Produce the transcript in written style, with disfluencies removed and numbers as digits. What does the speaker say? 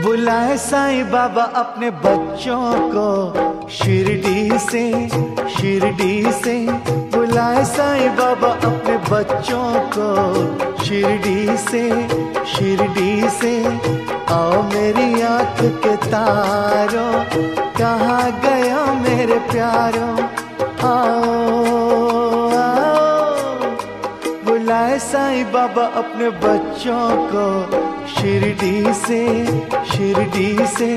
बुलाए साईं बाबा अपने बच्चों को शिरडी से बुलाए साईं बाबा अपने बच्चों को शिरडी से आओ मेरी आंख के तारों, कहाँ गया मेरे प्यारों, आओ आओ बुलाए साईं बाबा अपने बच्चों को शिरडी से।